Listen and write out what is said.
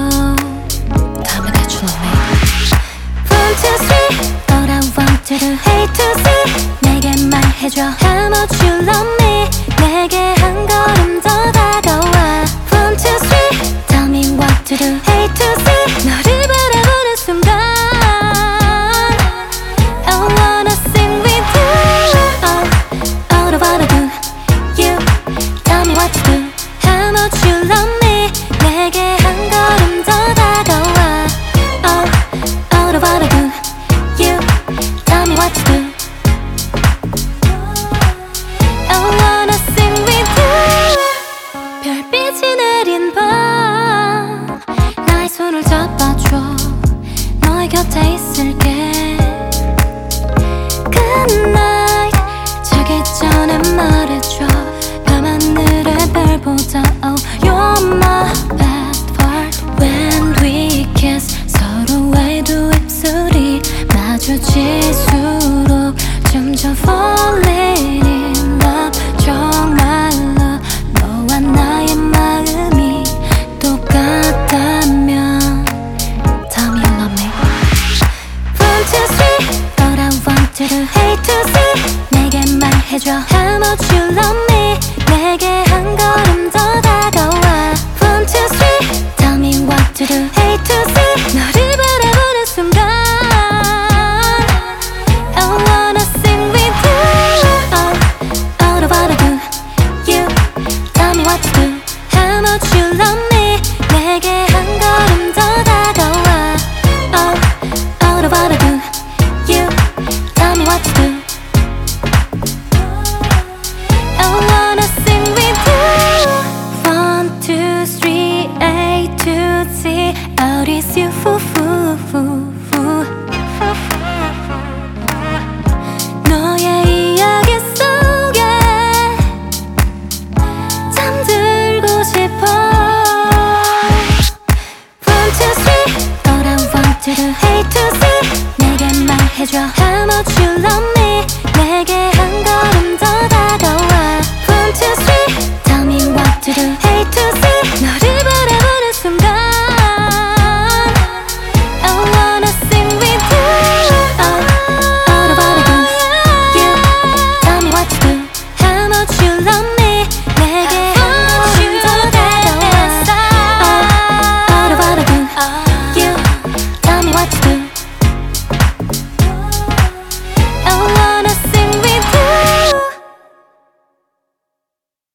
Tell me that you love me. 1, 2, 3 All I want to do hate to see 내게 말해줘 How much you love me 내게 한 걸음 더 다가와 1, 2, 3 Tell me what to do hate to see 너를 바라보는 순간 I wanna sing with you All I wanna do You Tell me what to do How much you love me 내게 한 걸음 더 다가와 All I wanna do You Tell me what to do I wanna sing with you 별빛이 내린 밤 나의 손을 잡아줘 너의 곁에 있을게 Good night 자기 전에 말해줘 밤하늘의 별보다 Oh you're my best part When we kiss 서로의 두 입술이 마주칠수록 점점 falling in love 정말로 너와 나의 마음이 똑같다면 Tell me you love me 1, 2, 3 All I want to do hate to see 내게 말해줘 How much you love me 내게 한 걸음 더 다가와 1, 2, 3 Tell me what to do hate to see 너를 바라보는 순간 I wanna sing with you All I wanna do You Tell me what to do How much you love me 내게 한 걸음 더 다가와 All I wanna do You Tell me what to do I wanna sing with you 1, 2, 3 A to Z Out is you 너의 이야기 속에 잠들고 싶어 1, 2, 3 All I want to do hate to see